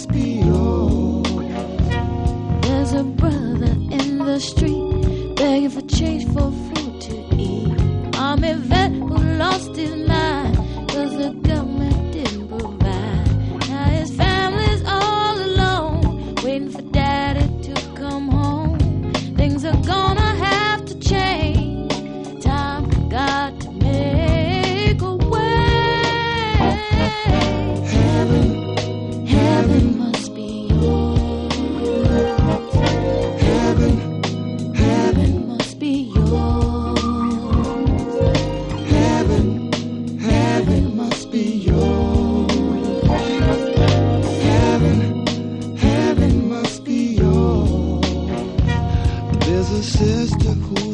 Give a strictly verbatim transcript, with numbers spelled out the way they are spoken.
must be yours. There's a brother in the street begging for change for food to eat. Army vet who lost his mind cause the government didn't provide. Now his family's all alone, waiting for daddy to come home. Things are gonna have to change. Time for God to make a way. Heaven, heaven must be yours. Heaven, Heaven must be yours. heaven, heaven must be yours. Heaven, heaven must be yours. There's a sister who